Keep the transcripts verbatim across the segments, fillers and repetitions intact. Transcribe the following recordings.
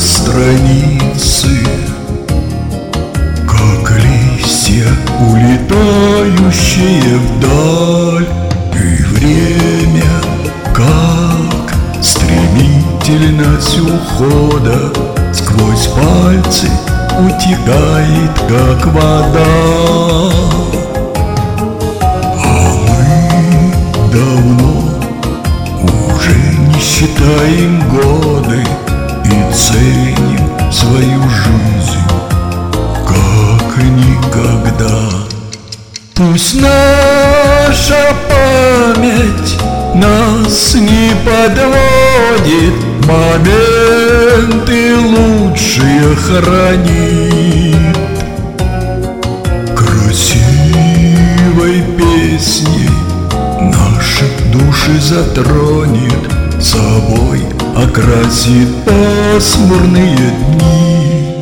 страницы, как листья, улетающие вдаль. И время, как стремительность ухода, сквозь пальцы утекает, как вода. А мы давно уже не считаем годы и ценим свою жизнь, как никогда. Пусть наша память нас не подводит, моменты лучшие хранит. Красивой песней наши души затронет, собой окрасит пасмурные дни.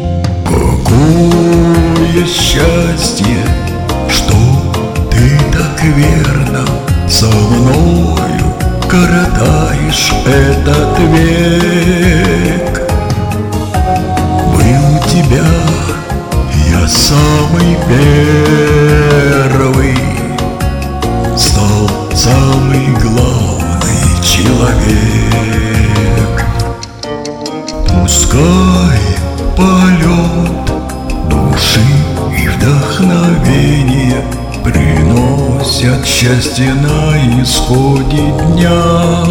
Какое счастье, что ты так верно со мною коротаешь этот век. Был у тебя я самый первый, стал самый главный человек. Пускай полет души и вдохновение приносят счастье на исходе дня.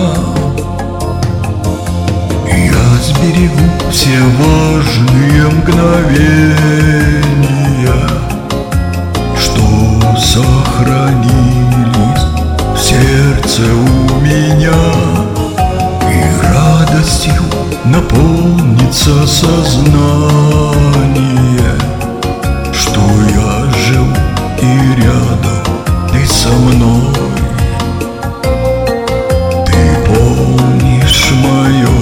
Я сберегу все важные мгновения, что сохранились в сердце у меня, и радостью наполнится сознание, что я жил и рядом ты со мной. Ты помнишь мое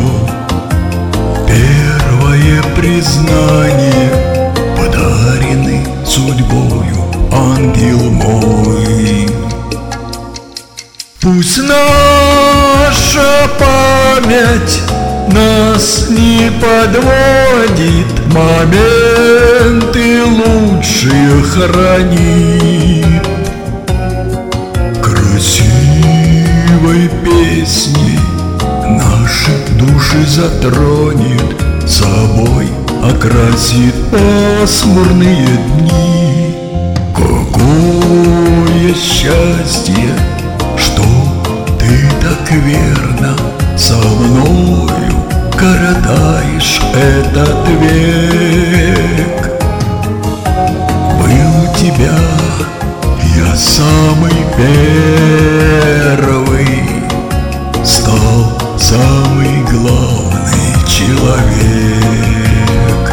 первое признание, подаренный судьбою, ангел мой. Пусть наша память нас не подводит, моменты лучшие хранит. Красивой песней наши души затронет, собой окрасит пасмурные дни. Какое счастье, что ты так верно со мною коротаешь этот век. Был у тебя я самый первый, стал самый главный человек.